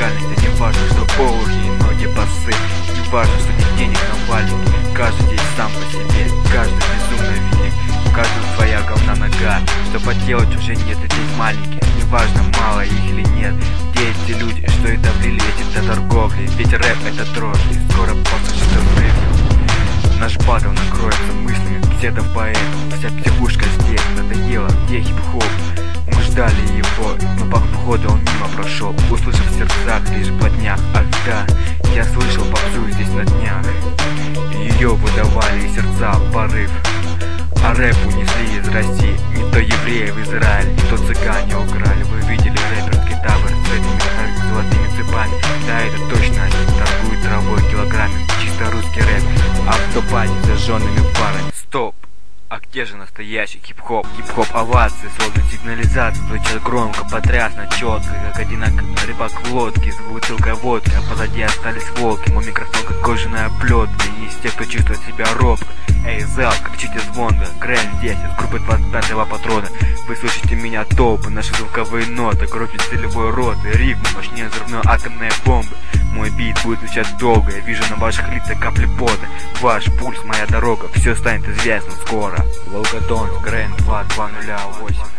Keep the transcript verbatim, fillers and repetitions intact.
реальности. Не важно, что олухи и ноги басы, не важно, что нет денег на валике. Каждый здесь сам по себе, каждый безумно велик, у каждого своя говна нога. Что поделать уже нет здесь маленьких, не важно, мало их или нет. Где эти люди, что и давлили эти до торговли? Ведь рэп это дрожь, и скоро послушает взрыв. Наш батл накроется мыслями псевдопоэтов. Вся психушка здесь надоела, где хип-хоп? Мы ждали его, но походу он мимо прошел, услышав в сердцах лишь плотнях. Ах да, я слышал попсу здесь на днях, ее выдавали из сердца порыв. А рэп унесли из России, не то евреи в Израиле, не то цыгане украли. Вы видели рэперский табор с этими золотыми цепами? Да, это точно они торгуют травой килограммами. Чисто русский рэп, автопати с зажженными парами. Стоп! А где же настоящий хип-хоп? Хип-хоп овации, словно сигнализация, звучат громко, потрясно, четко, как одинаковый рыбак в лодке с бутылкой водки, а позади остались волки. Мой микрофон как кожаная плетка, и не из тех, кто чувствует себя робко. Эй, зал, кричите звонко, Грэль здесь, из группы двадцать пятого патрона. Вы слышите меня, толпы, наши звуковые ноты, грохнет целевой рот и рифмы мощнее взрывной атомной бомбы. Мой бит будет звучать долго, я вижу на ваших лицах капли пота. Ваш пульс, моя дорога, все станет известно скоро. Волгодон, Грэнд два два ноль восемь.